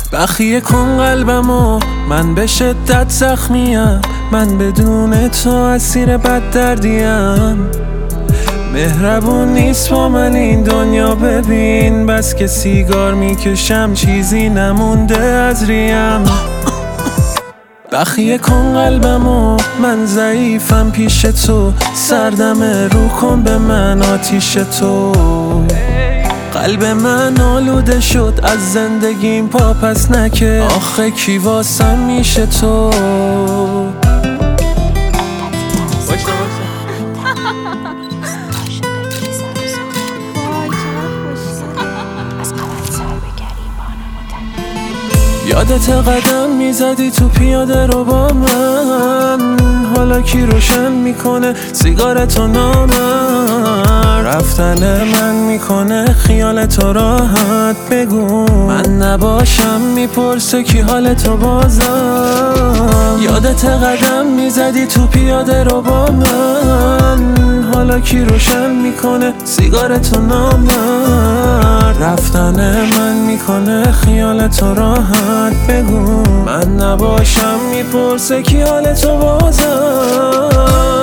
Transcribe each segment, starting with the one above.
بخیه کن قلبمو، من به شدت زخمیم، من بدون تو اسیر بد دردیم. مهربون نیست با من این دنیا، ببین بس که سیگار میکشم چیزی نمونده از ریم. بخیه کن قلبمو، من ضعیفم پیش تو، سردم رو کن به من آتیش تو. قلب من آلوده شد از زندگیم، پا پس نکه آخه کی واسم میشه تو. یادت قدم میزدی تو پیاده رو با من، حالا کی روشن میکنه سیگارتو نامن. رفتن من میکنه خیال تو راحت، بگو من نباشم میپرسه کی حالتو بازم. یادت قدم میزدی تو پیاده رو با من، حالا کی روشن میکنه سیگارتو نامن. رفتن من میکنه خیال تو راحت، بگو من نباشم میپرسه کی حالتو بازم.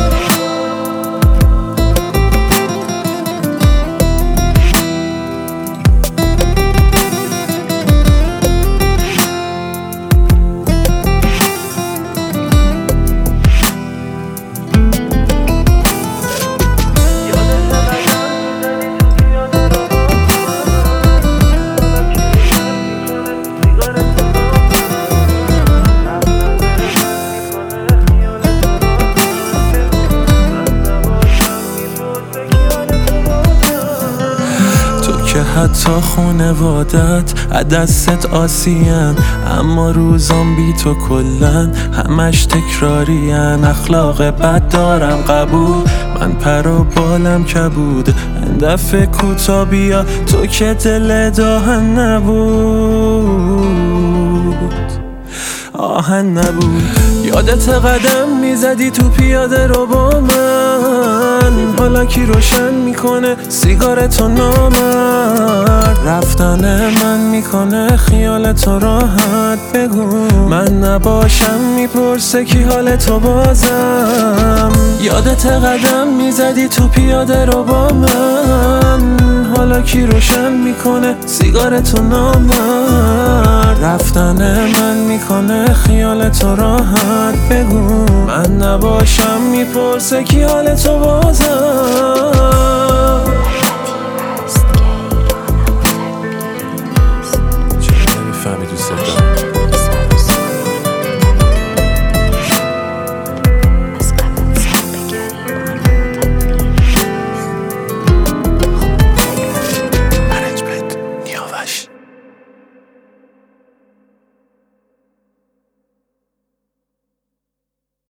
که حتی خونوادت دستت آسین، اما روزام بی تو کلن همش تکرارین. اخلاق بد دارم قبول، من پر و بالم کبود، این دفعه کوتا بیا تو که دل داهن نبود، آهن نبود. یادت قدم میزدی تو پیاده رو با من، حالا کی روشن میکنه سیگارتو نامن. رفتن من میکنه خیال تو راحت، بگو من نباشم میپرسه کی حالتو بازم. یادت قدم میزدی تو پیاده رو با من، حالا کی روشن میکنه سیگارتو نامن. رفتن من میکنه خیال تو راحت، بگو من نباشم میپرسه کی حالتو بازم.